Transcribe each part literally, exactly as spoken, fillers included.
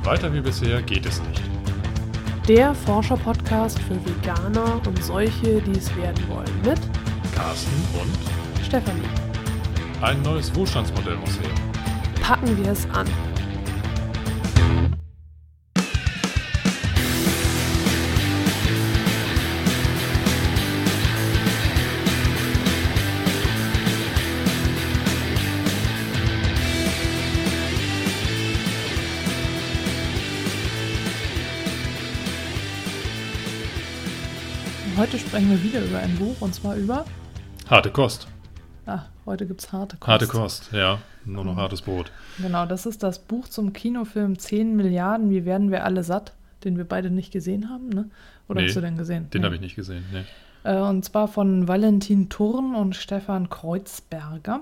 Weiter wie bisher geht es nicht. Der Forscher-Podcast für Veganer und solche, die es werden wollen. Mit Carsten und Stefanie. Ein neues Wohlstandsmodell muss her. Packen wir es an. Heute sprechen wir wieder über ein Buch, und zwar über... Harte Kost. Ah, heute gibt es harte Kost. Harte Kost, ja. Nur noch hartes Brot. Genau, das ist das Buch zum Kinofilm zehn Milliarden, wie werden wir alle satt, den wir beide nicht gesehen haben, ne? Oder nee, hast du den gesehen? Den nee. habe ich nicht gesehen, nee. Äh, und zwar von Valentin Thurn und Stefan Kreuzberger.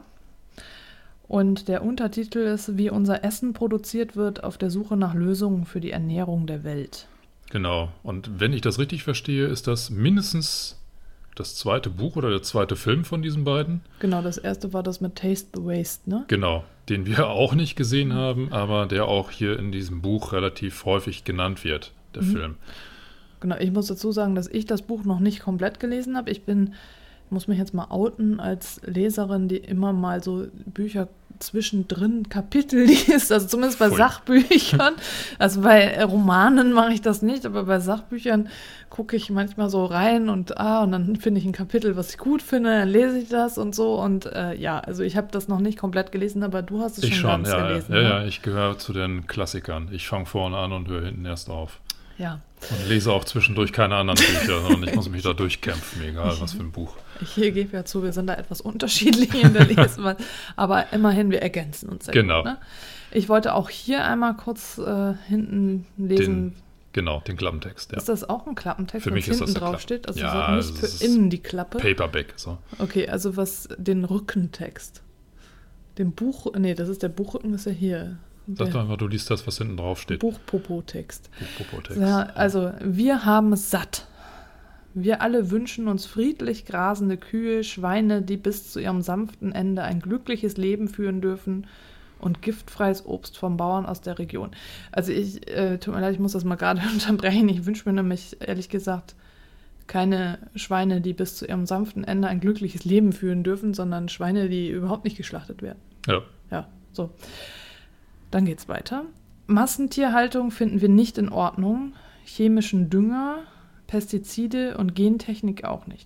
Und der Untertitel ist, wie unser Essen produziert wird, auf der Suche nach Lösungen für die Ernährung der Welt. Genau. Und wenn ich das richtig verstehe, ist das mindestens das zweite Buch oder der zweite Film von diesen beiden. Genau, das erste war das mit Taste the Waste, ne? Genau, den wir auch nicht gesehen haben, aber der auch hier in diesem Buch relativ häufig genannt wird, der mhm. Film. Genau, ich muss dazu sagen, dass ich das Buch noch nicht komplett gelesen habe. Ich bin, muss mich jetzt mal outen als Leserin, die immer mal so Bücher zwischendrin Kapitel liest, also zumindest bei Voll. Sachbüchern. Also bei Romanen mache ich das nicht, aber bei Sachbüchern gucke ich manchmal so rein und ah, und dann finde ich ein Kapitel, was ich gut finde, dann lese ich das und so. Und äh, ja, also ich habe das noch nicht komplett gelesen, aber du hast es ich schon schon, ganz ja, gelesen. Ja, ne? ja, ich gehöre zu den Klassikern. Ich fange vorne an und höre hinten erst auf. Ja. Und lese auch zwischendurch keine anderen Bücher, sondern ich muss mich da durchkämpfen, egal was für ein Buch. Ich gebe ja zu, wir sind da etwas unterschiedlich in der Lesweise, aber immerhin, wir ergänzen uns sehr genau. gut. Ne? Ich wollte auch hier einmal kurz äh, hinten lesen. Den, genau, den Klappentext. Ja. Ist das auch ein Klappentext, für mich ist hinten das drauf steht? Also ja, nicht für innen die Klappe? Paperback. So. Okay, also was den Rückentext. Den Buch, nee, das ist der Buchrücken, ist ja hier. Sag doch einfach, du liest das, was hinten drauf steht. Buchpopo-Text. Buchpopo-Text. Ja, also, wir haben es satt. Wir alle wünschen uns friedlich grasende Kühe, Schweine, die bis zu ihrem sanften Ende ein glückliches Leben führen dürfen und giftfreies Obst vom Bauern aus der Region. Also ich, äh, tut mir leid, ich muss das mal gerade unterbrechen. Ich wünsche mir nämlich, ehrlich gesagt, keine Schweine, die bis zu ihrem sanften Ende ein glückliches Leben führen dürfen, sondern Schweine, die überhaupt nicht geschlachtet werden. Ja. Ja, so. Dann geht's weiter. Massentierhaltung finden wir nicht in Ordnung. Chemischen Dünger, Pestizide und Gentechnik auch nicht.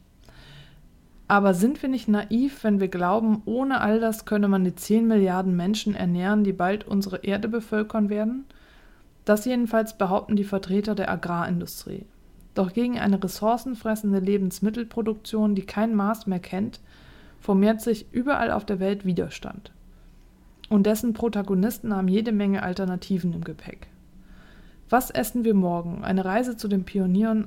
Aber sind wir nicht naiv, wenn wir glauben, ohne all das könne man die zehn Milliarden Menschen ernähren, die bald unsere Erde bevölkern werden? Das jedenfalls behaupten die Vertreter der Agrarindustrie. Doch gegen eine ressourcenfressende Lebensmittelproduktion, die kein Maß mehr kennt, formiert sich überall auf der Welt Widerstand. Und dessen Protagonisten haben jede Menge Alternativen im Gepäck. Was essen wir morgen? Eine Reise zu den Pionieren.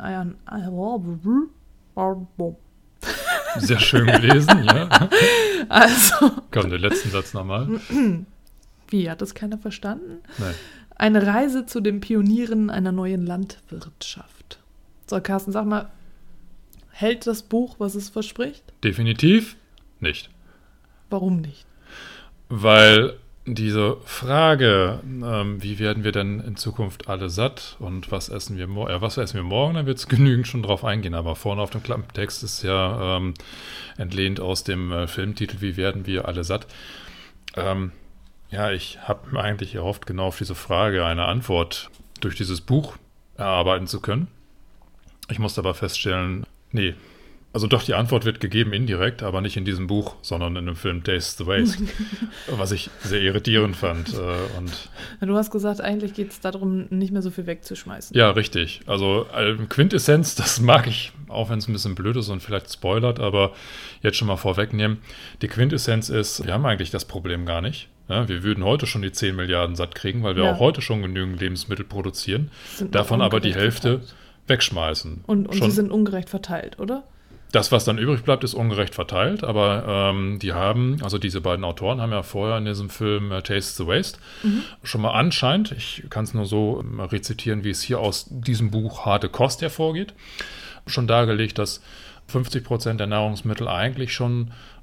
Sehr schön gelesen, ja. Also. Komm, den letzten Satz nochmal. Wie, hat das keiner verstanden? Nein. Eine Reise zu den Pionieren einer neuen Landwirtschaft. So, Carsten, sag mal, hält das Buch, was es verspricht? Definitiv nicht. Warum nicht? Weil diese Frage, ähm, wie werden wir denn in Zukunft alle satt und was essen wir, mo- äh, was essen wir morgen, da wird es genügend schon drauf eingehen. Aber vorne auf dem Klappentext ist ja ähm, entlehnt aus dem äh, Filmtitel, wie werden wir alle satt. Ähm, ja, ich habe mir eigentlich erhofft, genau auf diese Frage eine Antwort durch dieses Buch erarbeiten zu können. Ich musste aber feststellen, nee, also doch, die Antwort wird gegeben indirekt, aber nicht in diesem Buch, sondern in dem Film Taste the Waste, was ich sehr irritierend fand. Äh, und Du hast gesagt, eigentlich geht es darum, nicht mehr so viel wegzuschmeißen. ja, richtig. Also äh, Quintessenz, das mag ich, auch wenn es ein bisschen blöd ist und vielleicht spoilert, aber jetzt schon mal vorwegnehmen. Die Quintessenz ist, wir haben eigentlich das Problem gar nicht. Ja, wir würden heute schon die zehn Milliarden satt kriegen, weil wir Ja. auch heute schon genügend Lebensmittel produzieren, Sind davon noch aber die ungerecht Hälfte verteilt. wegschmeißen. Und, und Schon- sie sind ungerecht verteilt, oder? Das, was dann übrig bleibt, ist ungerecht verteilt, aber ähm, die haben, also diese beiden Autoren haben ja vorher in diesem Film äh, Taste the Waste Mhm. schon mal anscheinend, ich kann es nur so ähm, rezitieren, wie es hier aus diesem Buch Harte Kost hervorgeht, schon dargelegt, dass fünfzig Prozent der Nahrungsmittel eigentlich schon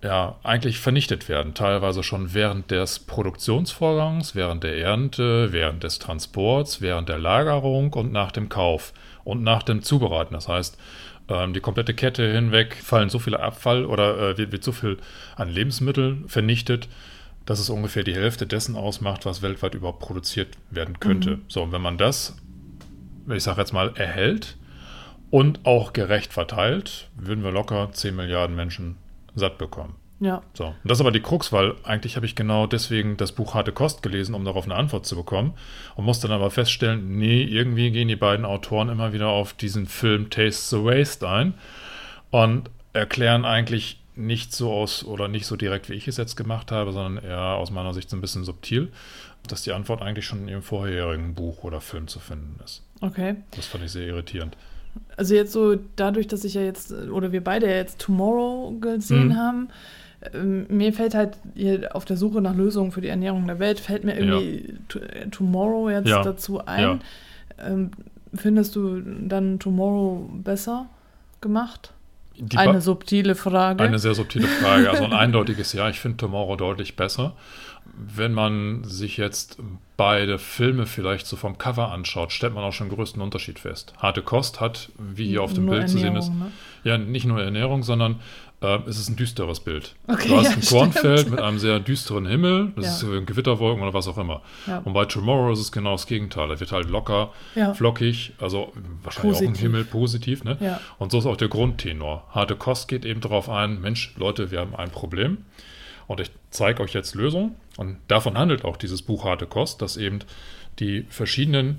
ja, eigentlich vernichtet werden. Teilweise schon während des Produktionsvorgangs, während der Ernte, während des Transports, während der Lagerung und nach dem Kauf und nach dem Zubereiten. Das heißt, ähm, die komplette Kette hinweg fallen so viele Abfall oder äh, wird, wird so viel an Lebensmitteln vernichtet, dass es ungefähr die Hälfte dessen ausmacht, was weltweit überhaupt produziert werden könnte. Mhm. So, und wenn man das, ich sage jetzt mal, erhält und auch gerecht verteilt, würden wir locker zehn Milliarden Menschen satt bekommen. Ja. So. Und das ist aber die Krux, weil eigentlich habe ich genau deswegen das Buch Harte Kost gelesen, um darauf eine Antwort zu bekommen und musste dann aber feststellen, nee, irgendwie gehen die beiden Autoren immer wieder auf diesen Film Taste the Waste ein und erklären eigentlich nicht so aus oder nicht so direkt, wie ich es jetzt gemacht habe, sondern eher aus meiner Sicht so ein bisschen subtil, dass die Antwort eigentlich schon in ihrem vorherigen Buch oder Film zu finden ist. Okay. Das fand ich sehr irritierend. Also jetzt so, dadurch, dass ich ja jetzt, oder wir beide ja jetzt Tomorrow gesehen mhm. haben, ähm, mir fällt halt hier auf der Suche nach Lösungen für die Ernährung der Welt, fällt mir irgendwie ja. Tomorrow jetzt ja. dazu ein. Ja. Ähm, findest du dann Tomorrow besser gemacht? Die eine ba- subtile Frage. Eine sehr subtile Frage. Also ein eindeutiges Ja, ich finde Tomorrow deutlich besser. Wenn man sich jetzt beide Filme vielleicht so vom Cover anschaut, stellt man auch schon den größten Unterschied fest. Harte Kost hat, wie hier auf dem nur Bild zu sehen ist, ne? ja, nicht nur Ernährung, sondern äh, es ist ein düsteres Bild. Okay, du hast ja, ein Kornfeld stimmt. mit einem sehr düsteren Himmel, das ja. ist Gewitterwolken oder was auch immer. Ja. Und bei Tomorrow ist es genau das Gegenteil. Er wird halt locker, ja. flockig, also wahrscheinlich positiv. Auch im Himmel positiv. Ne? Ja. Und so ist auch der Grundtenor. Harte Kost geht eben darauf ein, Mensch, Leute, wir haben ein Problem. Und ich zeige euch jetzt Lösungen. Und davon handelt auch dieses Buch Harte Kost, dass eben die verschiedenen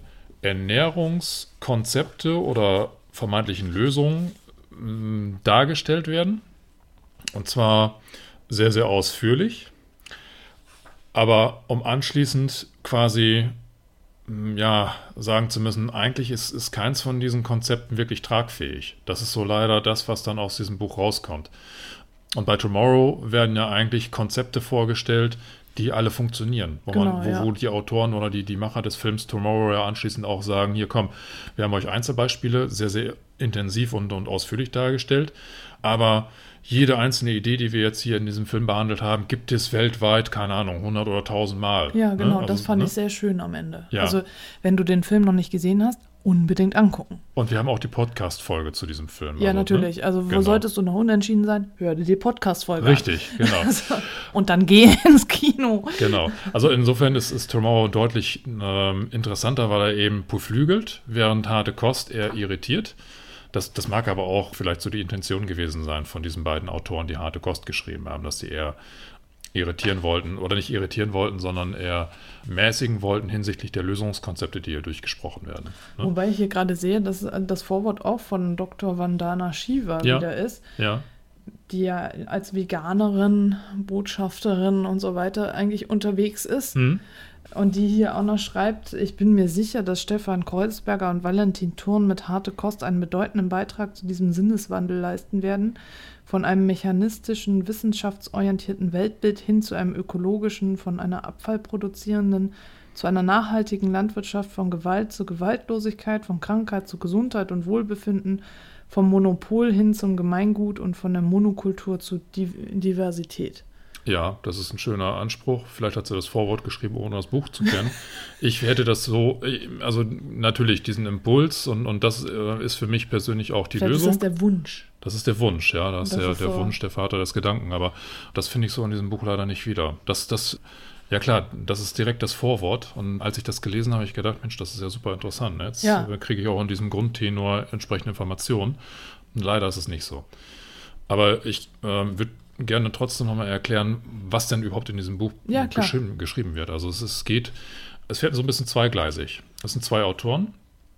Ernährungskonzepte oder vermeintlichen Lösungen mh, dargestellt werden. Und zwar sehr, sehr ausführlich. Aber um anschließend quasi mh, ja, sagen zu müssen, eigentlich ist, ist keins von diesen Konzepten wirklich tragfähig. Das ist so leider das, was dann aus diesem Buch rauskommt. Und bei Tomorrow werden ja eigentlich Konzepte vorgestellt, die alle funktionieren. Wo, genau, man, wo, ja. wo die Autoren oder die, die Macher des Films Tomorrow ja anschließend auch sagen, hier komm, wir haben euch Einzelbeispiele sehr, sehr intensiv und, und ausführlich dargestellt, aber jede einzelne Idee, die wir jetzt hier in diesem Film behandelt haben, gibt es weltweit, keine Ahnung, hundert oder tausend Mal. Ja, genau, ne? also, das fand ne? ich sehr schön am Ende. Ja. Also, wenn du den Film noch nicht gesehen hast, unbedingt angucken. Und wir haben auch die Podcast-Folge zu diesem Film. Ja, also, natürlich. Ne? Also, wo genau. solltest du noch unentschieden sein? Hör dir die Podcast-Folge Richtig, an. genau. Also, und dann geh ins Kino. Genau. Also insofern ist, ist Tomorrow deutlich ähm, interessanter, weil er eben beflügelt, während Harte Kost eher irritiert. Das, das mag aber auch vielleicht so die Intention gewesen sein von diesen beiden Autoren, die Harte Kost geschrieben haben, dass sie eher irritieren wollten oder nicht irritieren wollten, sondern eher mäßigen wollten hinsichtlich der Lösungskonzepte, die hier durchgesprochen werden. Ne? Wobei ich hier gerade sehe, dass das Vorwort auch von Doktor Vandana Shiva ja. wieder ist, ja. die ja als Veganerin, Botschafterin und so weiter eigentlich unterwegs ist. Hm. Und die hier auch noch schreibt, ich bin mir sicher, dass Stefan Kreuzberger und Valentin Thurn mit Harte Kost einen bedeutenden Beitrag zu diesem Sinneswandel leisten werden, von einem mechanistischen, wissenschaftsorientierten Weltbild hin zu einem ökologischen, von einer abfallproduzierenden, zu einer nachhaltigen Landwirtschaft, von Gewalt zu Gewaltlosigkeit, von Krankheit zu Gesundheit und Wohlbefinden, vom Monopol hin zum Gemeingut und von der Monokultur zu Diversität. Ja, das ist ein schöner Anspruch. Vielleicht hat sie das Vorwort geschrieben, ohne das Buch zu kennen. Ich hätte das so, also natürlich diesen Impuls und, und das ist für mich persönlich auch die Vielleicht Lösung. Ist das der Wunsch? Das ist der Wunsch, ja. Das, das ist der, der so Wunsch, der Vater des Gedanken. Aber das finde ich so in diesem Buch leider nicht wieder. Das, das, ja klar, das ist direkt das Vorwort. Und als ich das gelesen habe, habe ich gedacht, Mensch, das ist ja super interessant. Jetzt ja. kriege ich auch in diesem Grundtenor entsprechende Informationen. Und leider ist es nicht so. Aber ich äh, würde gerne trotzdem nochmal erklären, was denn überhaupt in diesem Buch ja, geschrieben, geschrieben wird. Also es, es geht, es fährt so ein bisschen zweigleisig. Es sind zwei Autoren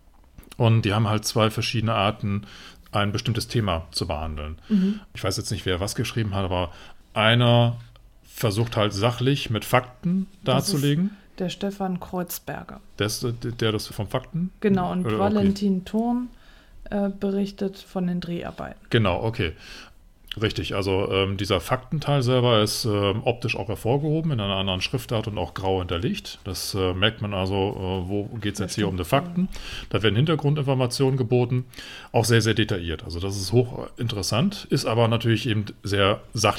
und die haben halt zwei verschiedene Arten, ein bestimmtes Thema zu behandeln. Mhm. Ich weiß jetzt nicht, wer was geschrieben hat, aber einer versucht halt sachlich mit Fakten darzulegen. Das ist der Stefan Kreuzberger. Der, ist, der das vom Fakten? Genau, und Oder, Valentin okay. Thurn äh, berichtet von den Dreharbeiten. Genau, okay. Richtig, also ähm, dieser Faktenteil selber ist ähm, optisch auch hervorgehoben, in einer anderen Schriftart und auch grau hinterlegt. Das äh, merkt man also, äh, wo geht es jetzt hier um die Fakten. Da werden Hintergrundinformationen geboten, auch sehr, sehr detailliert. Also das ist hochinteressant, ist aber natürlich eben sehr sachlich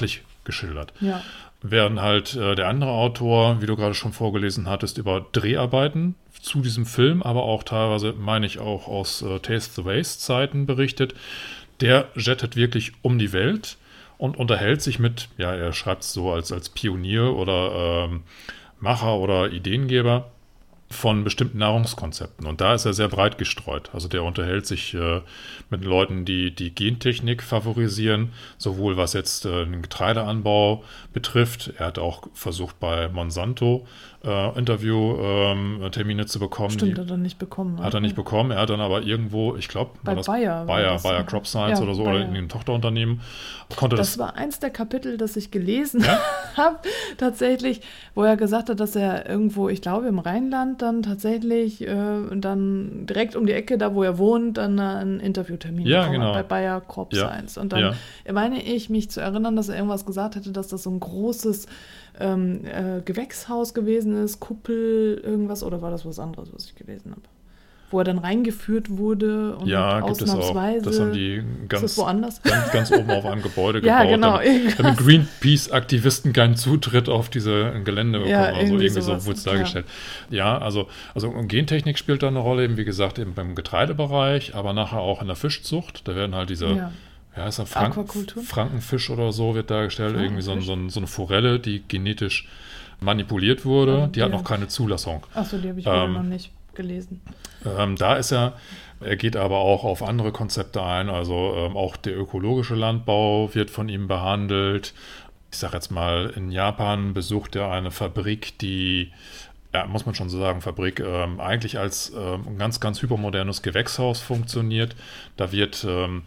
geschildert. Ja. Während halt äh, der andere Autor, wie du gerade schon vorgelesen hattest, über Dreharbeiten zu diesem Film, aber auch teilweise, meine ich, auch aus äh, Taste the Waste Zeiten berichtet, der jettet wirklich um die Welt und unterhält sich mit, ja, er schreibt es so als, als Pionier oder ähm, Macher oder Ideengeber von bestimmten Nahrungskonzepten. Und da ist er sehr breit gestreut. Also der unterhält sich äh, mit Leuten, die die Gentechnik favorisieren, sowohl was jetzt äh, den Getreideanbau betrifft. Er hat auch versucht, bei Monsanto äh, Interview-Termine ähm, zu bekommen. Stimmt, die hat er nicht bekommen. Hat er nicht bekommen. Er hat dann aber irgendwo, ich glaube, bei das Bayer, Bayer, das Bayer Crop Science ja, oder so, Bayer. oder in einem Tochterunternehmen. Konnte das, das, das war eins der Kapitel, das ich gelesen ja? habe, tatsächlich, wo er gesagt hat, dass er irgendwo, ich glaube im Rheinland, dann tatsächlich äh, dann direkt um die Ecke, da wo er wohnt, dann einen Interviewtermin Ja, bekommen genau. hat bei Bayer Crop Ja. Science. Und dann Ja. meine ich, mich zu erinnern, dass er irgendwas gesagt hätte, dass das so ein großes ähm, äh, Gewächshaus gewesen ist, Kuppel, irgendwas, oder war das was anderes, was ich gelesen habe? Wo er dann reingeführt wurde und Ja, gibt es auch. ausnahmsweise. Das haben die ist ganz, das woanders? ganz, ganz oben auf einem Gebäude Ja, gebaut, genau, damit, irgendwas. damit Greenpeace-Aktivisten keinen Zutritt auf diese Gelände bekommen. Ja, also irgendwie irgendwie so sowas, wurde es dargestellt. Ja, also, also Gentechnik spielt da eine Rolle, eben wie gesagt, eben beim Getreidebereich, aber nachher auch in der Fischzucht. Da werden halt diese, Ja. ja, ist der Frank Aquakultur? Frankenfisch oder so wird dargestellt, irgendwie so, ein- so, ein- so eine Forelle, die genetisch manipuliert wurde. Ja, die hat ja. noch keine Zulassung. Achso, die habe ich Ähm, vorher noch nicht gelesen. Ähm, da ist er, er geht aber auch auf andere Konzepte ein, also ähm, auch der ökologische Landbau wird von ihm behandelt. Ich sage jetzt mal, in Japan besucht er eine Fabrik, die, ja, muss man schon so sagen, Fabrik ähm, eigentlich als ähm, ein ganz, ganz hypermodernes Gewächshaus funktioniert. Da wird ähm,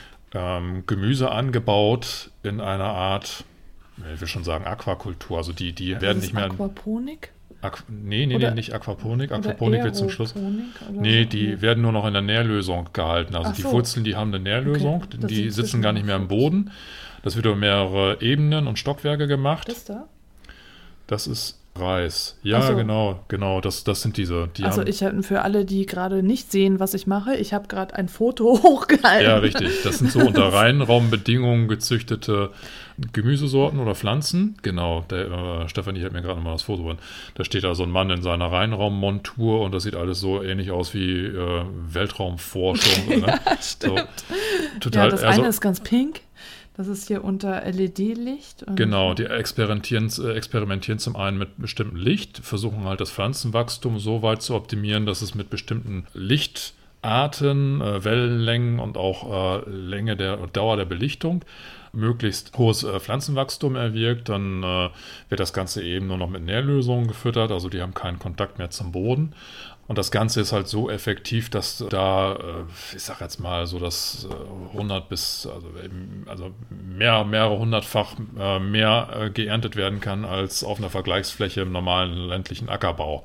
ähm, Gemüse angebaut in einer Art, ich will schon sagen, Aquakultur. Also die, die werden ist nicht mehr... Aquaponik? Aqu nee, nee, Oder- nee, nicht Aquaponik. Oder Aquaponik wird zum Schluss... Aeroponik oder Nee, so? die werden nur noch in der Nährlösung gehalten. Also Ach die so. Wurzeln, die haben eine Nährlösung, Okay, das die sind sitzen gar nicht mehr im Boden. Das wird über mehrere Ebenen und Stockwerke gemacht. Das da? Das ist Reis. Ja, Ach so. genau, genau. Das, das sind diese. Die Also haben, ich habe für alle, die gerade nicht sehen, was ich mache, ich habe gerade ein Foto hochgehalten. ja, richtig. Das sind so unter Reinraumbedingungen gezüchtete Gemüsesorten oder Pflanzen. Genau, der äh, Stefanie hat mir gerade mal das Foto gemacht. Da steht da so ein Mann in seiner Reinraummontur und das sieht alles so ähnlich aus wie äh, Weltraumforschung. Ne? Ja, stimmt. So, total, Ja, das also, eine ist ganz pink. Das ist hier unter L E D-Licht. und- Genau, die experimentieren, äh, experimentieren zum einen mit bestimmtem Licht, versuchen halt das Pflanzenwachstum so weit zu optimieren, dass es mit bestimmten Lichtarten, äh, Wellenlängen und auch äh, Länge der Dauer der Belichtung möglichst hohes äh, Pflanzenwachstum erwirkt. Dann äh, wird das Ganze eben nur noch mit Nährlösungen gefüttert, also die haben keinen Kontakt mehr zum Boden. Und das Ganze ist halt so effektiv, dass da, äh, ich sag jetzt mal so, dass äh, hundert bis, also, eben, also mehr, mehrere hundertfach äh, mehr äh, geerntet werden kann als auf einer Vergleichsfläche im normalen ländlichen Ackerbau.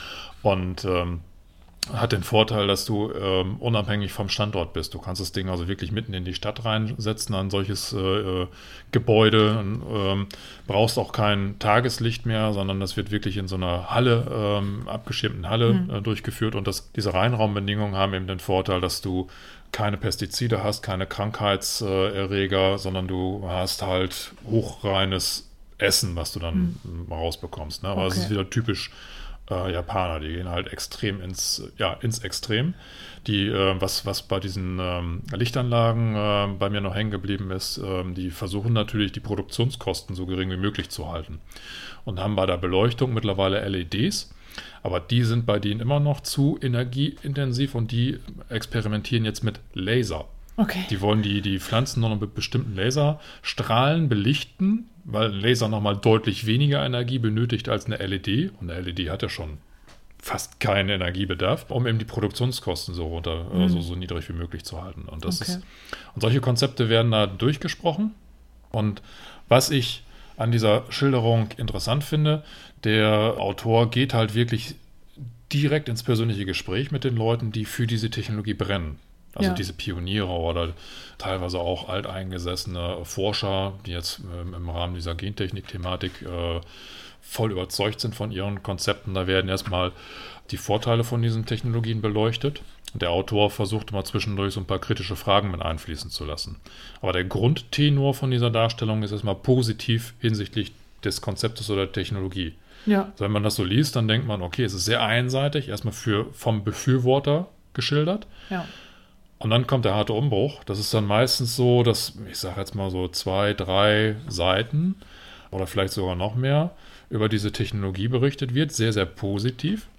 Und ähm, hat den Vorteil, dass du ähm, unabhängig vom Standort bist. Du kannst das Ding also wirklich mitten in die Stadt reinsetzen, an solches äh, Gebäude. Und, ähm, brauchst auch kein Tageslicht mehr, sondern das wird wirklich in so einer Halle, ähm, abgeschirmten Halle Mhm. äh, durchgeführt. Und das, diese Reinraumbedingungen haben eben den Vorteil, dass du keine Pestizide hast, keine Krankheitserreger, sondern du hast halt hochreines Essen, was du dann mhm. rausbekommst. Ne? Aber es Okay. ist wieder typisch Äh, Japaner, die gehen halt extrem ins, ja, ins Extrem. Die, äh, was, was bei diesen ähm, Lichtanlagen äh, bei mir noch hängen geblieben ist, ähm, die versuchen natürlich die Produktionskosten so gering wie möglich zu halten und haben bei der Beleuchtung mittlerweile L E Ds, aber die sind bei denen immer noch zu energieintensiv und die experimentieren jetzt mit Laser. Okay. Die wollen die, die Pflanzen noch mit bestimmten Laserstrahlen belichten, weil ein Laser nochmal deutlich weniger Energie benötigt als eine L E D. Und eine L E D hat ja schon fast keinen Energiebedarf, um eben die Produktionskosten so runter, Mhm. äh, so, so niedrig wie möglich zu halten. Und das Okay. ist, und solche Konzepte werden da durchgesprochen. Und was ich an dieser Schilderung interessant finde, der Autor geht halt wirklich direkt ins persönliche Gespräch mit den Leuten, die für diese Technologie brennen. Also Ja. diese Pioniere oder teilweise auch alteingesessene Forscher, die jetzt ähm, im Rahmen dieser Gentechnik-Thematik äh, voll überzeugt sind von ihren Konzepten. Da werden erstmal die Vorteile von diesen Technologien beleuchtet. Und der Autor versucht immer zwischendurch so ein paar kritische Fragen mit einfließen zu lassen. Aber der Grundtenor von dieser Darstellung ist erstmal positiv hinsichtlich des Konzeptes oder der Technologie. Ja. Also wenn man das so liest, dann denkt man, okay, es ist sehr einseitig, erstmal für, vom Befürworter geschildert. Ja. Und dann kommt der harte Umbruch. Das ist dann meistens so, dass, ich sage jetzt mal so zwei, drei Seiten oder vielleicht sogar noch mehr über diese Technologie berichtet wird. Sehr, sehr positiv.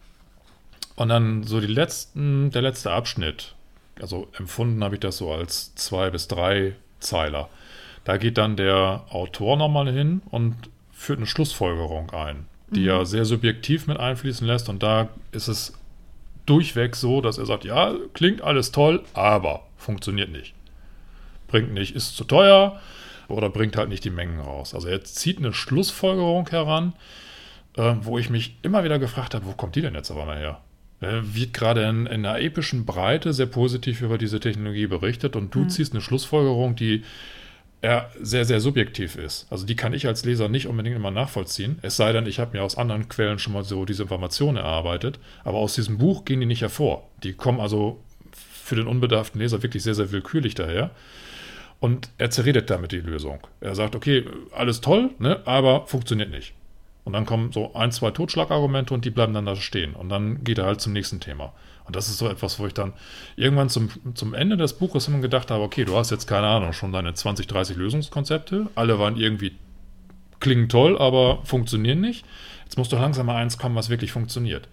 Und dann so die letzten, der letzte Abschnitt, also empfunden habe ich das so als zwei bis drei Zeiler. Da geht dann der Autor nochmal hin und führt eine Schlussfolgerung ein, die Mhm. er sehr subjektiv mit einfließen lässt. Und da ist es durchweg so, dass er sagt, ja, klingt alles toll, aber funktioniert nicht. Bringt nicht, ist zu teuer oder bringt halt nicht die Mengen raus. Also er zieht eine Schlussfolgerung heran, äh, wo ich mich immer wieder gefragt habe, wo kommt die denn jetzt aber mal her? Er wird gerade in, in einer epischen Breite sehr positiv über diese Technologie berichtet und du Mhm. ziehst eine Schlussfolgerung, die er sehr, sehr subjektiv ist. Also die kann ich als Leser nicht unbedingt immer nachvollziehen. Es sei denn, ich habe mir aus anderen Quellen schon mal so diese Informationen erarbeitet. Aber aus diesem Buch gehen die nicht hervor. Die kommen also für den unbedarften Leser wirklich sehr, sehr willkürlich daher. Und er zerredet damit die Lösung. Er sagt, okay, alles toll, ne, aber funktioniert nicht. Und dann kommen so ein, zwei Totschlagargumente und die bleiben dann da stehen. Und dann geht er halt zum nächsten Thema. Und das ist so etwas, wo ich dann irgendwann zum, zum Ende des Buches immer gedacht habe, okay, du hast jetzt, keine Ahnung, schon deine zwanzig, dreißig Lösungskonzepte. Alle waren irgendwie, klingen toll, aber funktionieren nicht. Jetzt muss doch langsam mal eins kommen, was wirklich funktioniert.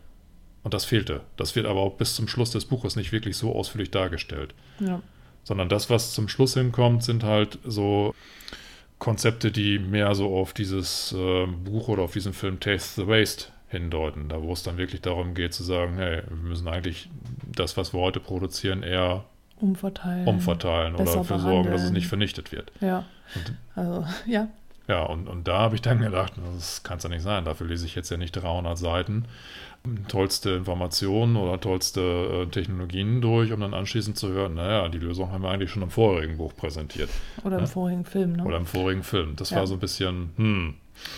Und das fehlte. Das wird aber auch bis zum Schluss des Buches nicht wirklich so ausführlich dargestellt. Ja. Sondern das, was zum Schluss hinkommt, sind halt so Konzepte, die mehr so auf dieses äh, Buch oder auf diesen Film Taste the Waste hindeuten. Da wo es dann wirklich darum geht zu sagen, hey, wir müssen eigentlich das, was wir heute produzieren, eher Umverteilen. umverteilen oder besser dafür sorgen, dass es behandeln. nicht vernichtet wird. Ja. Und, Also, ja. ja, und, und da habe ich dann gedacht, das kann es ja nicht sein. Dafür lese ich jetzt ja nicht dreihundert Seiten, tollste Informationen oder tollste äh, Technologien durch, um dann anschließend zu hören, naja, die Lösung haben wir eigentlich schon im vorigen Buch präsentiert. Oder im Ja. vorigen Film, ne? Oder im vorigen Film. Das Ja. war so ein bisschen, hm,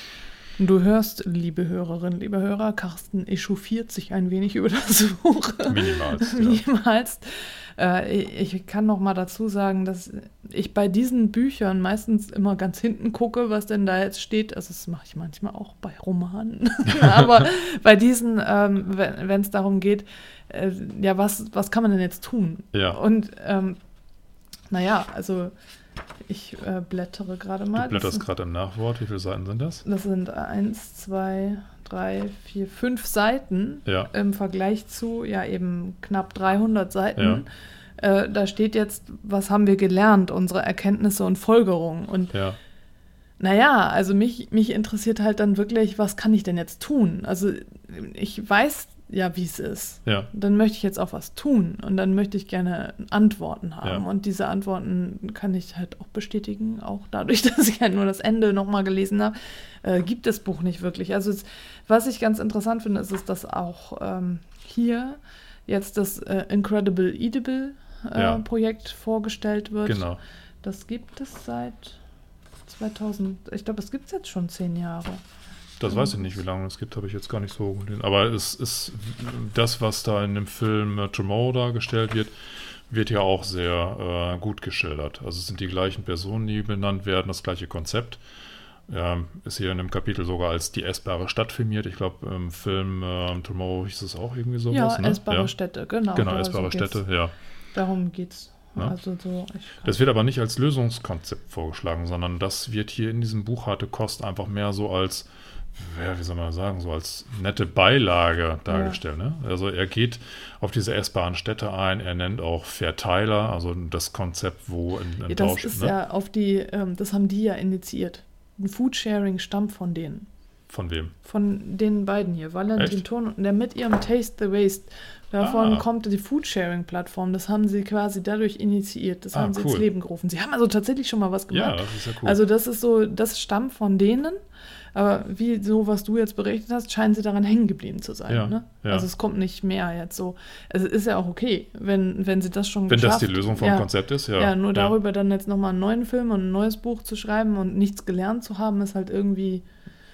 Und du hörst, liebe Hörerinnen, liebe Hörer, Carsten echauffiert sich ein wenig über das Buch. minimals. Ja. Niemals. Äh, ich kann noch mal dazu sagen, dass ich bei diesen Büchern meistens immer ganz hinten gucke, was denn da jetzt steht. Also das mache ich manchmal auch bei Romanen. Aber bei diesen, ähm, wenn es darum geht, äh, ja, was, was kann man denn jetzt tun? Ja. Und ähm, naja, also ich äh, blättere gerade mal. Du blätterst Das- gerade im Nachwort. Wie viele Seiten sind das? Das sind eins, zwei, drei, vier, fünf Seiten Ja. im Vergleich zu ja eben knapp dreihundert Seiten. Äh, da steht jetzt, was haben wir gelernt, unsere Erkenntnisse und Folgerungen. Und Ja. naja, also mich, mich interessiert halt dann wirklich, was kann ich denn jetzt tun? Also ich weiß ja, wie es ist. Ja. Dann möchte ich jetzt auch was tun und dann möchte ich gerne Antworten haben. Ja. Und diese Antworten kann ich halt auch bestätigen, auch dadurch, dass ich halt nur das Ende nochmal gelesen habe, äh, gibt das Buch nicht wirklich. Also es, was ich ganz interessant finde, ist, ist dass auch ähm, hier jetzt das äh, Incredible Edible äh, Ja. Projekt vorgestellt wird. Genau. Das gibt es seit zweitausend, ich glaube, das gibt es jetzt schon zehn Jahre. Das weiß ich nicht, wie lange es gibt, habe ich jetzt gar nicht so gelesen. Aber es ist das, was da in dem Film äh, Tomorrow dargestellt wird, wird ja auch sehr äh, gut geschildert. Also es sind die gleichen Personen, die benannt werden, das gleiche Konzept. Ähm, ist hier in dem Kapitel sogar als die essbare Stadt filmiert. Ich glaube, im Film äh, Tomorrow hieß es auch irgendwie sowas. Ja, ne? essbare ja. Städte, genau. Genau, da- essbare so geht's. Städte, ja. Darum geht's. Ja. Also so, ich Das wird aber nicht als Lösungskonzept vorgeschlagen, sondern das wird hier in diesem Buch Harte Kost einfach mehr so als, ja, wie soll man sagen, so als nette Beilage dargestellt. Ne? Also er geht auf diese essbaren Städte ein, er nennt auch Verteiler, also das Konzept, wo in, in Ja, das Tausch, ist ne? ja auf die, ähm, das haben die ja initiiert. Ein Foodsharing stammt von denen. Von wem? Von den beiden hier, Valentin Echt? Thurn und der mit ihrem Taste the Waste. Davon Ah. kommt die Foodsharing-Plattform. Das haben sie quasi dadurch initiiert. Das Ah, haben sie ins cool. Leben gerufen. Sie haben also tatsächlich schon mal was gemacht. Ja, das ist ja cool. Also das ist so, das stammt von denen. Aber wie so, was du jetzt berichtet hast, scheinen sie daran hängen geblieben zu sein. Ja, Ne? ja. Also es kommt nicht mehr jetzt so. Also es ist ja auch okay, wenn, wenn sie das schon Wenn das geschafft. die Lösung vom ja. Konzept ist, ja. Ja, nur darüber dann jetzt nochmal einen neuen Film und ein neues Buch zu schreiben und nichts gelernt zu haben, ist halt irgendwie...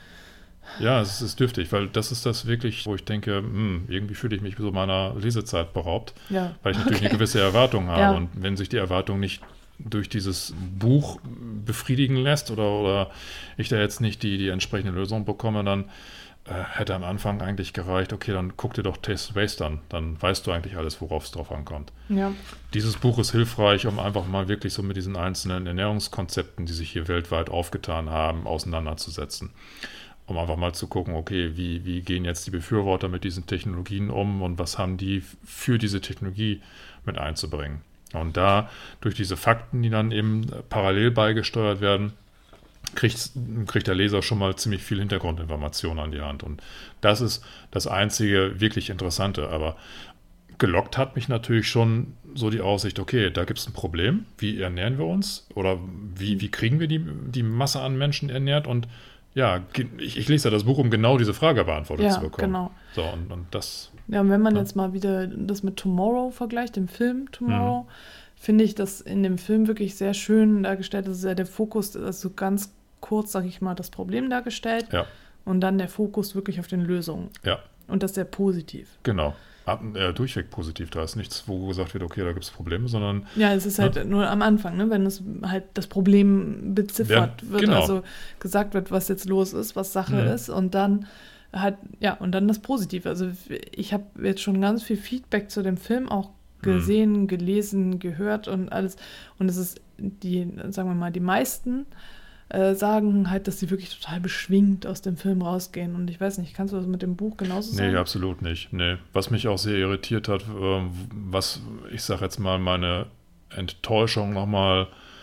Ja, es ist dürftig, weil das ist das wirklich, wo ich denke, hm, irgendwie fühle ich mich so meiner Lesezeit beraubt, Ja. weil ich natürlich Okay. eine gewisse Erwartung habe. Ja. Und wenn sich die Erwartung nicht durch dieses Buch befriedigen lässt oder, oder ich da jetzt nicht die, die entsprechende Lösung bekomme, dann äh, hätte am Anfang eigentlich gereicht, okay, dann guck dir doch Taste the Waste an. Dann weißt du eigentlich alles, worauf es drauf ankommt. Ja. Dieses Buch ist hilfreich, um einfach mal wirklich so mit diesen einzelnen Ernährungskonzepten, die sich hier weltweit aufgetan haben, auseinanderzusetzen. Um einfach mal zu gucken, okay, wie, wie gehen jetzt die Befürworter mit diesen Technologien um und was haben die für diese Technologie mit einzubringen. Und da, durch diese Fakten, die dann eben parallel beigesteuert werden, kriegt, kriegt der Leser schon mal ziemlich viel Hintergrundinformation an die Hand. Und das ist das einzige wirklich Interessante. Aber gelockt hat mich natürlich schon so die Aussicht, okay, da gibt es ein Problem. Wie ernähren wir uns? Oder wie, wie kriegen wir die, die Masse an Menschen ernährt? Und ja, ich, ich lese ja das Buch, um genau diese Frage beantwortet Ja, zu bekommen. genau. So, und, und das, Ja, und wenn man Ja. jetzt mal wieder das mit Tomorrow vergleicht, dem Film Tomorrow, Mhm. finde ich das in dem Film wirklich sehr schön dargestellt. Das ist ja der Fokus, also ganz kurz, sage ich mal, das Problem dargestellt ja, und dann der Fokus wirklich auf den Lösungen. ja, Und das sehr positiv. genau. Ab, äh, durchweg positiv. Da ist nichts, wo gesagt wird, okay, da gibt es Probleme, sondern Ja, es ist halt nur am Anfang, ne, wenn es halt das Problem beziffert Ja, wird, genau. also gesagt wird, was jetzt los ist, was Sache Mhm. ist und dann halt, ja, und dann das Positive. Also ich habe jetzt schon ganz viel Feedback zu dem Film auch gesehen, gelesen, gehört und alles. Und es ist die, sagen wir mal, die meisten äh, sagen halt, dass sie wirklich total beschwingt aus dem Film rausgehen. Und ich weiß nicht, kannst du das mit dem Buch genauso sagen? nee, absolut nicht. Nee. Was mich auch sehr irritiert hat, ähm, was, ich sag jetzt mal, meine Enttäuschung nochmal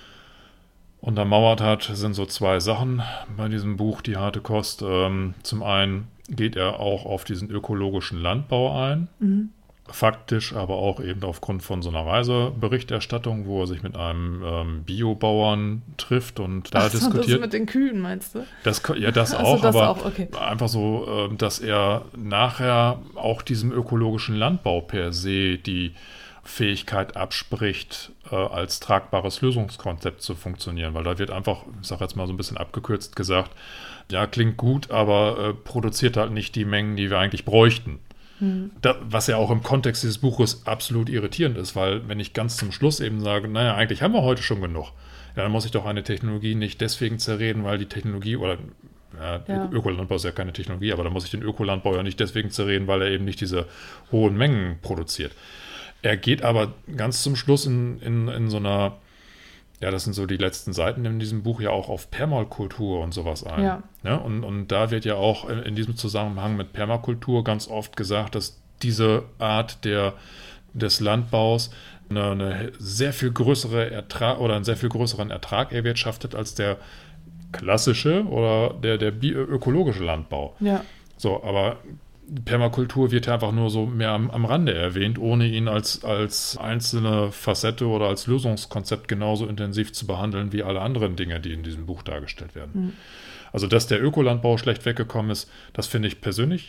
untermauert hat, sind so zwei Sachen bei diesem Buch, Die harte Kost. Ähm, zum einen geht er auch auf diesen ökologischen Landbau ein. Mhm. Faktisch, aber auch eben aufgrund von so einer Reiseberichterstattung, wo er sich mit einem ähm, Biobauern trifft und da Ach so, diskutiert. das mit den Kühen, meinst du? Das, ko- ja, das Ach so, auch, das aber auch, okay. einfach so, ähm, dass er nachher auch diesem ökologischen Landbau per se die Fähigkeit abspricht, äh, als tragbares Lösungskonzept zu funktionieren, weil da wird einfach, ich sage jetzt mal so ein bisschen abgekürzt gesagt, ja, klingt gut, aber äh, produziert halt nicht die Mengen, die wir eigentlich bräuchten. Hm. Da, was ja auch im Kontext dieses Buches absolut irritierend ist, weil wenn ich ganz zum Schluss eben sage, naja, eigentlich haben wir heute schon genug, ja, dann muss ich doch eine Technologie nicht deswegen zerreden, weil die Technologie oder ja, Ja. Ökolandbau ist ja keine Technologie, aber dann muss ich den Ökolandbau ja nicht deswegen zerreden, weil er eben nicht diese hohen Mengen produziert. Er geht aber ganz zum Schluss in, in, in so einer, ja, das sind so die letzten Seiten in diesem Buch ja auch auf Permakultur und sowas ein. Ja. Ne? Und, und da wird ja auch in, in diesem Zusammenhang mit Permakultur ganz oft gesagt, dass diese Art der, des Landbaus eine, eine sehr viel größere Ertrag oder einen sehr viel größeren Ertrag erwirtschaftet als der klassische oder der, der bi- ökologische Landbau. Ja. So, aber Permakultur wird ja einfach nur so mehr am, am Rande erwähnt, ohne ihn als, als einzelne Facette oder als Lösungskonzept genauso intensiv zu behandeln wie alle anderen Dinge, die in diesem Buch dargestellt werden. Hm. Also, dass der Ökolandbau schlecht weggekommen ist, das finde ich persönlich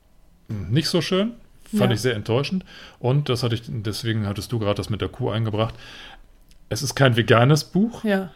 nicht so schön. Fand Ja. ich sehr enttäuschend. Und das hatte ich, deswegen hattest du gerade das mit der Kuh eingebracht. Es ist kein veganes Buch. Ja.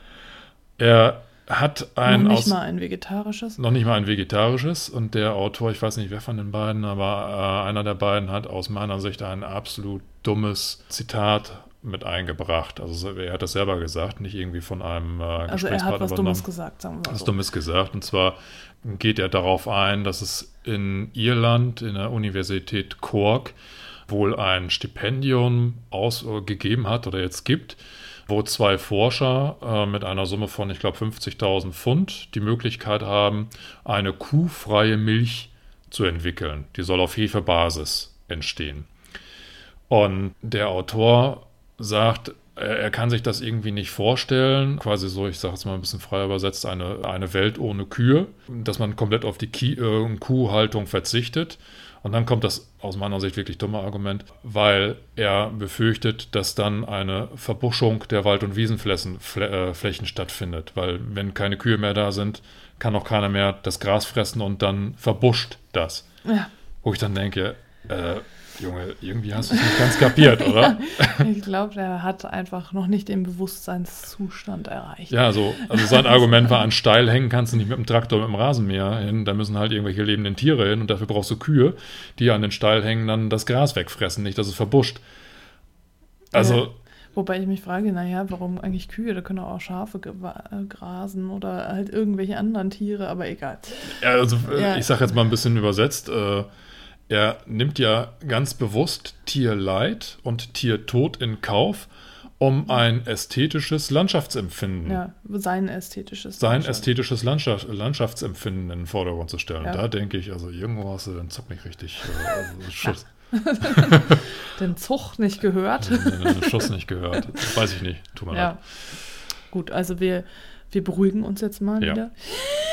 Er hat ein Noch nicht aus mal ein vegetarisches. noch nicht mal ein vegetarisches und der Autor, ich weiß nicht wer von den beiden, aber äh, einer der beiden hat aus meiner Sicht ein absolut dummes Zitat mit eingebracht. Also er hat das selber gesagt, nicht irgendwie von einem äh, Also er Gesprächspartner hat was übernommen. Dummes gesagt, sagen wir mal Was so. Dummes gesagt. Und zwar geht er darauf ein, dass es in Irland, in der Universität Cork, wohl ein Stipendium ausgegeben hat oder jetzt gibt, wo zwei Forscher äh, mit einer Summe von, ich glaube, fünfzigtausend Pfund die Möglichkeit haben, eine kuhfreie Milch zu entwickeln. Die soll auf Hefebasis entstehen. Und der Autor sagt, er, er kann sich das irgendwie nicht vorstellen, quasi so, ich sage es mal ein bisschen frei übersetzt, eine, eine Welt ohne Kühe, dass man komplett auf die Ki- äh, Kuhhaltung verzichtet. Und dann kommt das aus meiner Sicht wirklich dumme Argument, weil er befürchtet, dass dann eine Verbuschung der Wald- und Wiesenflächen Flä- äh, Flächen stattfindet. Weil wenn keine Kühe mehr da sind, kann auch keiner mehr das Gras fressen und dann verbuscht das. Ja. Wo ich dann denke, äh, Junge, irgendwie hast du es nicht ganz kapiert, oder? Ja, ich glaube, er hat einfach noch nicht den Bewusstseinszustand erreicht. Ja, so, also sein Argument war, an Steil hängen kannst du nicht mit dem Traktor, mit dem Rasenmäher hin, da müssen halt irgendwelche lebenden Tiere hin und dafür brauchst du Kühe, die an den Steil hängen, dann das Gras wegfressen, nicht, dass es verbuscht. Also... Ja. Wobei ich mich frage, naja, warum eigentlich Kühe? Da können auch Schafe gewa- grasen oder halt irgendwelche anderen Tiere, aber egal. Ja, also Ja. ich sage jetzt mal ein bisschen übersetzt, äh, er nimmt ja ganz bewusst Tierleid und Tiertod in Kauf, um ein ästhetisches Landschaftsempfinden, Ja, sein ästhetisches. sein Landschaft. ästhetisches Landschaft, Landschaftsempfinden in den Vordergrund zu stellen. Ja. Da denke ich, also irgendwo hast du den Zug nicht richtig, äh, also Schuss, Den Zug nicht gehört. den Schuss nicht gehört. Weiß ich nicht, tut mir Ja. leid. Gut, also wir, wir beruhigen uns jetzt mal Ja. wieder.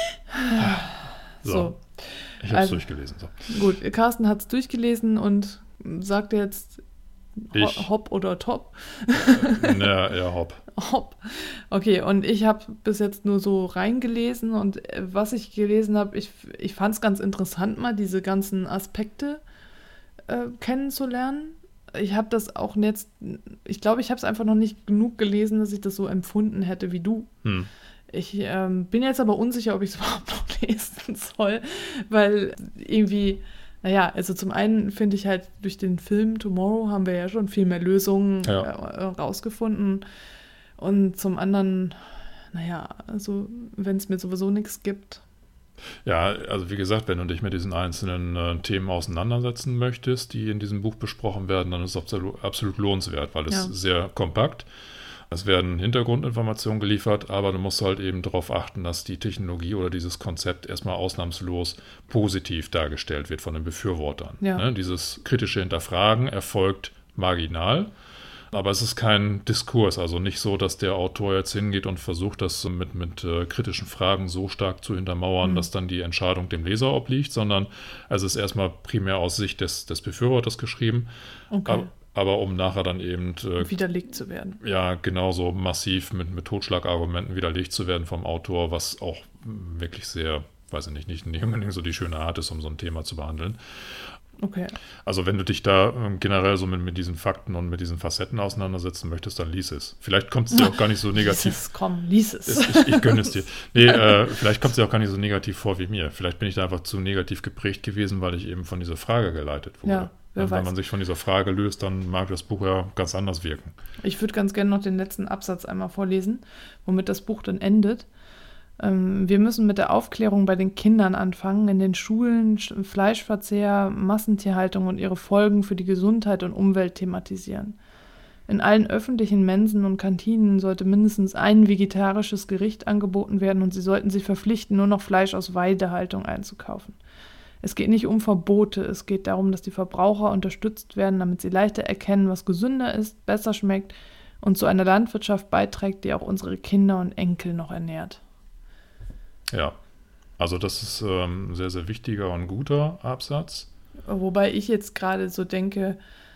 So, So, ich habe es also- durchgelesen. So. gut. Carsten hat es durchgelesen und sagt jetzt Ho- Ich. Hopp oder Top. Ja, ja, hopp. Hopp. Okay, und ich habe bis jetzt nur so reingelesen und äh, was ich gelesen habe, ich, ich fand es ganz interessant, mal diese ganzen Aspekte äh, kennenzulernen. Ich habe das auch jetzt, ich glaube, ich habe es einfach noch nicht genug gelesen, dass ich das so empfunden hätte wie du. Hm. Ich ähm, bin jetzt aber unsicher, ob ich es überhaupt noch lesen soll, weil irgendwie, naja, also zum einen finde ich halt durch den Film Tomorrow haben wir ja schon viel mehr Lösungen Ja. äh, rausgefunden und zum anderen, naja, also wenn es mir sowieso nichts gibt. Ja, also wie gesagt, wenn du dich mit diesen einzelnen äh, Themen auseinandersetzen möchtest, die in diesem Buch besprochen werden, dann ist es absolut, absolut lohnenswert, weil es Ja. sehr kompakt. Es werden Hintergrundinformationen geliefert, aber du musst halt eben darauf achten, dass die Technologie oder dieses Konzept erstmal ausnahmslos positiv dargestellt wird von den Befürwortern. Ja. Ne? Dieses kritische Hinterfragen erfolgt marginal, aber es ist kein Diskurs, also nicht so, dass der Autor jetzt hingeht und versucht, das so mit, mit äh, kritischen Fragen so stark zu hintermauern, Mhm. dass dann die Entscheidung dem Leser obliegt, sondern es ist erstmal primär aus Sicht des, des Befürworters geschrieben, Okay, aber, aber um nachher dann eben äh, widerlegt zu werden. ja genauso massiv mit, mit Totschlagargumenten widerlegt zu werden vom Autor, was auch wirklich sehr, weiß ich nicht, nicht, nicht unbedingt so die schöne Art ist, um so ein Thema zu behandeln. Okay, Also wenn du dich da ähm, generell so mit, mit diesen Fakten und mit diesen Facetten auseinandersetzen möchtest, dann lies es. Vielleicht kommt es dir auch gar nicht so lies negativ. es, komm, lies es. Es- Ich, ich gönne es dir. Nee, äh, vielleicht kommt es dir auch gar nicht so negativ vor wie mir. Vielleicht bin ich da einfach zu negativ geprägt gewesen, weil ich eben von dieser Frage geleitet wurde. Ja, wer Und wenn weiß. man sich von dieser Frage löst, dann mag das Buch ja ganz anders wirken. Ich würde ganz gerne noch den letzten Absatz einmal vorlesen, womit das Buch dann endet. Ähm, wir müssen mit der Aufklärung bei den Kindern anfangen, in den Schulen Sch- Fleischverzehr, Massentierhaltung und ihre Folgen für die Gesundheit und Umwelt thematisieren. In allen öffentlichen Mensen und Kantinen sollte mindestens ein vegetarisches Gericht angeboten werden und sie sollten sich verpflichten, nur noch Fleisch aus Weidehaltung einzukaufen. Es geht nicht um Verbote, es geht darum, dass die Verbraucher unterstützt werden, damit sie leichter erkennen, was gesünder ist, besser schmeckt und zu einer Landwirtschaft beiträgt, die auch unsere Kinder und Enkel noch ernährt. Ja, also das ist ähm, ein sehr, sehr wichtiger und guter Absatz. Wobei ich jetzt gerade so denke,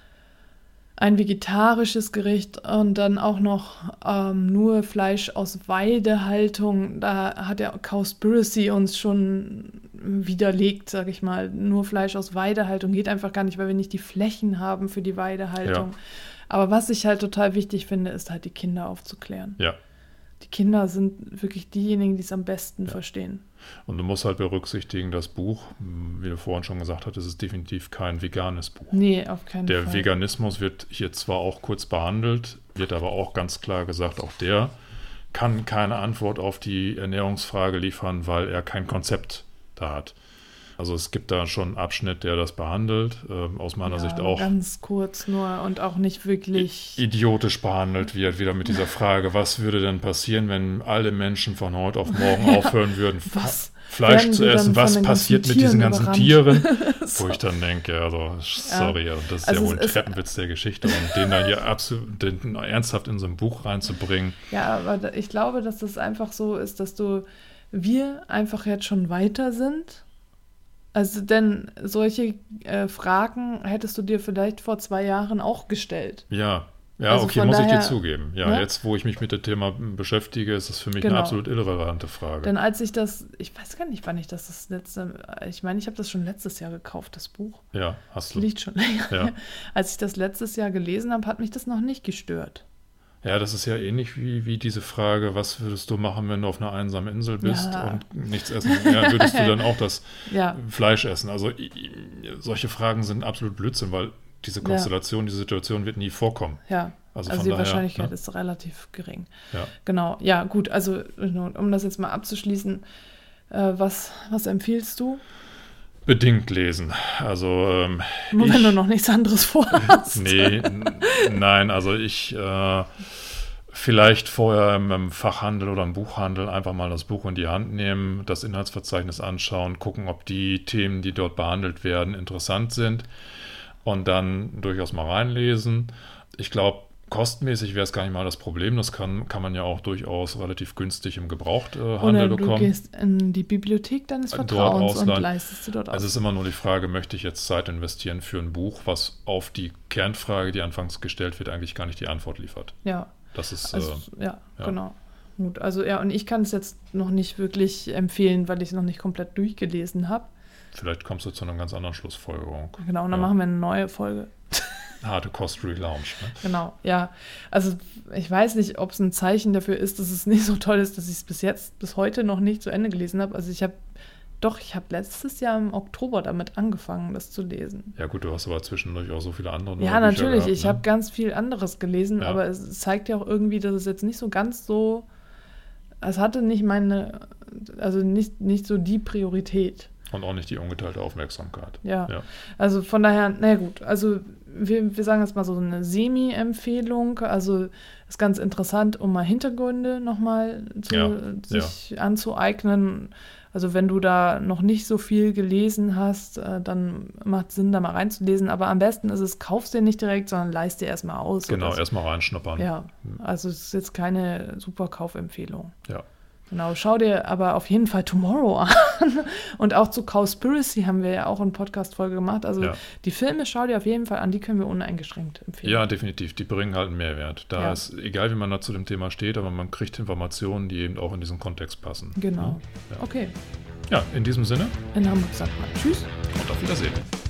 ein vegetarisches Gericht und dann auch noch ähm, nur Fleisch aus Weidehaltung, da hat ja Cowspiracy uns schon widerlegt, sag ich mal. Nur Fleisch aus Weidehaltung geht einfach gar nicht, weil wir nicht die Flächen haben für die Weidehaltung. Ja. Aber was ich halt total wichtig finde, ist halt die Kinder aufzuklären. Ja. Die Kinder sind wirklich diejenigen, die es am besten Ja. verstehen. Und du musst halt berücksichtigen, das Buch, wie du vorhin schon gesagt hast, ist definitiv kein veganes Buch. Nee, auf keinen Der Fall. Veganismus wird hier zwar auch kurz behandelt, wird aber auch ganz klar gesagt, auch der kann keine Antwort auf die Ernährungsfrage liefern, weil er kein Konzept da hat. Also es gibt da schon einen Abschnitt, der das behandelt, äh, aus meiner ja, Sicht auch ganz kurz nur und auch nicht wirklich idiotisch behandelt wird, wieder mit dieser Frage, was würde denn passieren, wenn alle Menschen von heute auf morgen ja, aufhören würden, was Fleisch zu essen, was passiert mit diesen ganzen überrannt? Tieren, so. Wo ich dann denke, also sorry, ja. das ist also ja wohl ein Treppenwitz der Geschichte und den dann hier absolut den ernsthaft in so ein Buch reinzubringen. Ja, aber ich glaube, dass das einfach so ist, dass du wir einfach jetzt schon weiter sind. Also denn solche äh, Fragen hättest du dir vielleicht vor zwei Jahren auch gestellt. Ja, ja, also okay, muss daher, ich dir zugeben. Ja, ne? Jetzt, wo ich mich mit dem Thema beschäfge, ist das für mich genau. eine absolut irrelevante Frage. Denn als ich das, ich weiß gar nicht, wann ich das das letzte, ich meine, ich habe das schon letztes Jahr gekauft, das Buch. Ja, hast du. Das liegt schon länger. Ja. Als ich das letztes Jahr gelesen habe, hat mich das noch nicht gestört. Ja, das ist ja ähnlich wie, wie diese Frage, was würdest du machen, wenn du auf einer einsamen Insel bist ja. und nichts essen? Ja, würdest du dann auch das ja. Fleisch essen? Also i, solche Fragen sind absolut Blödsinn, weil diese Konstellation, ja. diese Situation wird nie vorkommen. Ja, also, also die daher, Wahrscheinlichkeit ne? ist relativ gering. Ja. Genau, ja gut, also um das jetzt mal abzuschließen, äh, was, was empfiehlst du? Bedingt lesen. Also ähm, nur ich, wenn du noch nichts anderes vorhast. Nee, n- nein, also ich äh, vielleicht vorher im Fachhandel oder im Buchhandel einfach mal das Buch in die Hand nehmen, das Inhaltsverzeichnis anschauen, gucken, ob die Themen, die dort behandelt werden, interessant sind und dann durchaus mal reinlesen. Ich glaube, kostenmäßig wäre es gar nicht mal das Problem. Das kann, kann man ja auch durchaus relativ günstig im Gebrauchthandel äh, bekommen. Oder du gehst in die Bibliothek deines Vertrauens und leistest du dort aus. Also es ist immer nur die Frage, möchte ich jetzt Zeit investieren für ein Buch, was auf die Kernfrage, die anfangs gestellt wird, eigentlich gar nicht die Antwort liefert. Ja. Das ist, also, äh, ja, ja, genau. Gut, also ja, und ich kann es jetzt noch nicht wirklich empfehlen, weil ich es noch nicht komplett durchgelesen habe. Vielleicht kommst du zu einer ganz anderen Schlussfolgerung. Genau, und dann ja. machen wir eine neue Folge. Harte Kost Relaunch. Ne? Genau, ja. Also ich weiß nicht, ob es ein Zeichen dafür ist, dass es nicht so toll ist, dass ich es bis jetzt, bis heute noch nicht zu Ende gelesen habe. Also ich habe, doch, ich habe letztes Jahr im Oktober damit angefangen, das zu lesen. Ja gut, du hast aber zwischendurch auch so viele andere Ja, natürlich. Gehabt, ich ne? habe ganz viel anderes gelesen, ja. aber es zeigt ja auch irgendwie, dass es jetzt nicht so ganz so, es hatte nicht meine, also nicht, nicht so die Priorität. Und auch nicht die ungeteilte Aufmerksamkeit. Ja, ja. Also von daher, na gut, also wir, wir sagen jetzt mal so eine Semi-Empfehlung, also ist ganz interessant, um mal Hintergründe nochmal zu, ja, sich ja. anzueignen. Also wenn du da noch nicht so viel gelesen hast, dann macht es Sinn, da mal reinzulesen. Aber am besten ist es, kaufst dir nicht direkt, sondern leist dir erstmal aus. Genau, erstmal reinschnuppern. Ja, also es ist jetzt keine super Kaufempfehlung. Ja. Genau, schau dir aber auf jeden Fall Tomorrow an. Und auch zu Cowspiracy haben wir ja auch eine Podcast-Folge gemacht. Also ja. die Filme schau dir auf jeden Fall an, die können wir uneingeschränkt empfehlen. Ja, definitiv. Die bringen halt einen Mehrwert. Da ja. ist, egal wie man da zu dem Thema steht, aber man kriegt Informationen, die eben auch in diesen Kontext passen. Genau. Ja. Okay. Ja, in diesem Sinne. In Hamburg sagt man Tschüss. Und auf Wiedersehen.